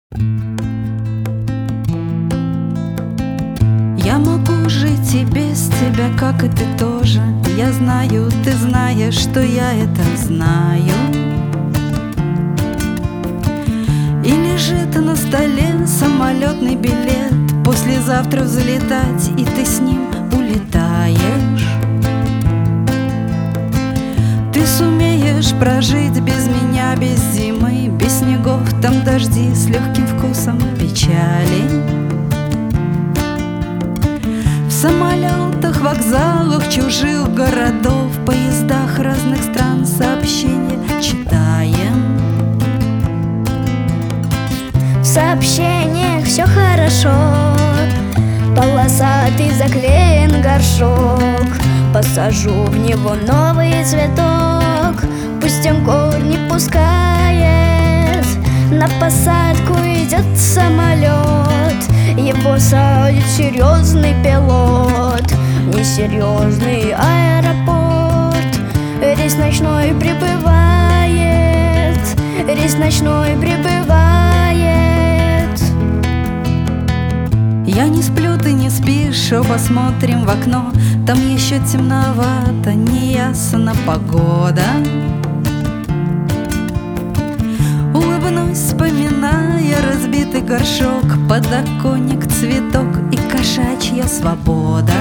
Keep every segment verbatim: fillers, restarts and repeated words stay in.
Я могу жить и без тебя, как и ты тоже. Я знаю, ты знаешь, что я это знаю. И лежит на столе самолетный билет. Послезавтра взлетать, и ты с ним улетаешь. Ты сумеешь прожить без меня, без зимы, без снегов, там дожди с легким вкусом печали. В самолетах, вокзалах чужих городов, поездах разных стран сообщения читаем. В сообщениях все хорошо, полосатый заклеен горшок. Посажу в него новый цветок, пусть он корни пускает. На посадку идет самолет, его садит серьезный пилот. Несерьезный аэропорт, рейс ночной прибывает, рейс ночной прибывает. Я не сплю, ты не спишь, оба смотрим в окно. Там еще темновато, неясна погода. Улыбнусь, вспоминая разбитый горшок, подоконник, цветок и кошачья свобода.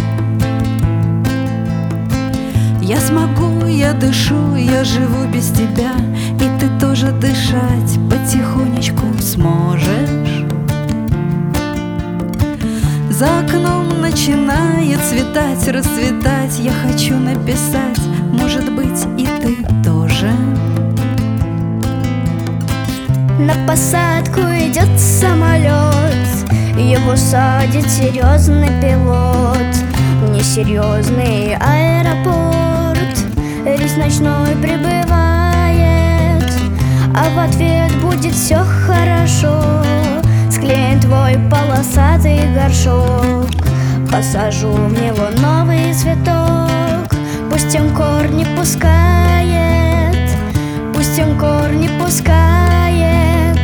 Я смогу, я дышу, я живу без тебя, и ты тоже дышать потихонечку сможешь. За окном начинает цветать, расцветать. Я хочу написать, может быть, и ты тоже. На посадку идет самолет, его садит серьезный пилот. Несерьезный аэропорт, рейс ночной прибывает. А в ответ будет все хорошо, склеен твой полосатый горшок. Посажу в него новый цветок, пусть он корни пускает, пусть он корни пускает.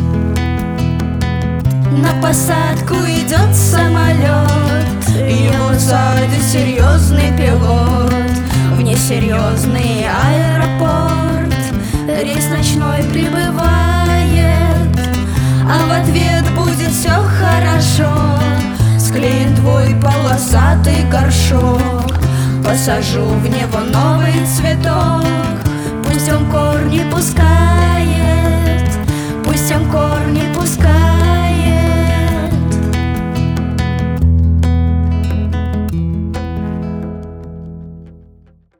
На посадку идет самолет, его садит серьезный пилот. В несерьезный аэропорт рейс ночной прибывает. А в ответ будет все хорошо, склеен твой полосатый горшок. Посажу в него новый цветок, пусть он корни пускает, пусть он корни